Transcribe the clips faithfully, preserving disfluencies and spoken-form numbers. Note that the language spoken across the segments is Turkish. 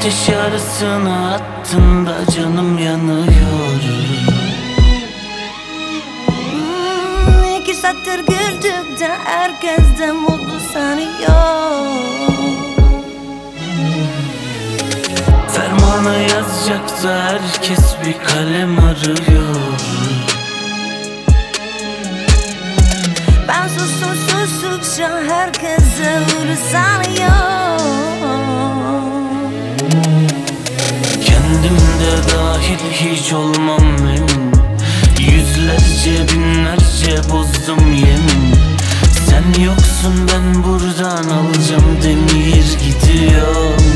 ateş yarısını attın da canım yanıyor. hmm, İki saattir güldük de herkes de mutlu sanıyor. Fermanı yazacak da herkes bir kalem arıyor. Ben sustum sustukça herkese vuru sanıyor. Kendimde dahil hiç olmam emin. Yüzlerce binlerce bozdum yemin. Sen yoksun ben buradan alacağım demir gidiyorum.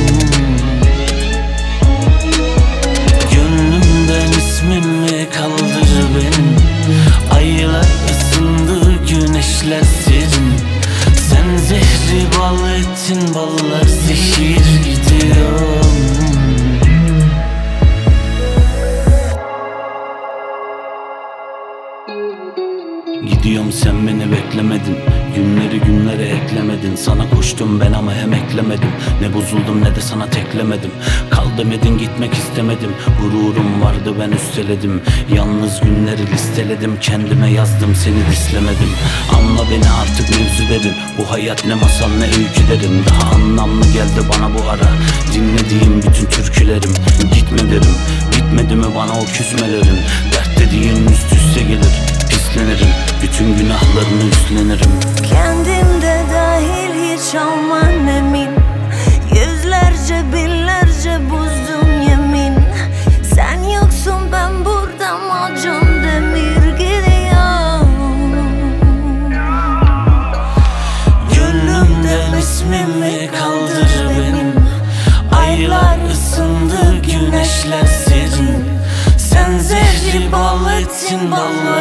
Gönlümden ismimi kaldır benim. Aylar ısındı, güneşler serin. Sen zehri bal ettin, ballar zehir gidiyorum. Gidiyorum sen beni beklemedin. Günleri günlere eklemedin. Sana koştum ben ama hem eklemedim. Ne bozuldum ne de sana teklemedim. Kal demedin gitmek istemedim. Gururum vardı ben üsteledim. Yalnız günleri listeledim. Kendime yazdım seni dislemedim. Anla beni artık mevzu derin. Bu hayat ne masal ne öykü derim. Daha anlamlı geldi bana bu ara dinlediğim bütün türkülerim. Gitme derim. Bitmedi mi bana o küsmelerin. Dert dediğin üst üste gelir. Pislenirim. Bütün günahlarını üstlenirim. Kendimde dahil hiç olman emin. Yüzlerce binlerce bozdum yemin. Sen yoksun ben burada macun demir gidiyor. Gönlümden ismimi kaldır benim. Aylar ısındı, güneşler serin. Sen zehri bal ettin, ballar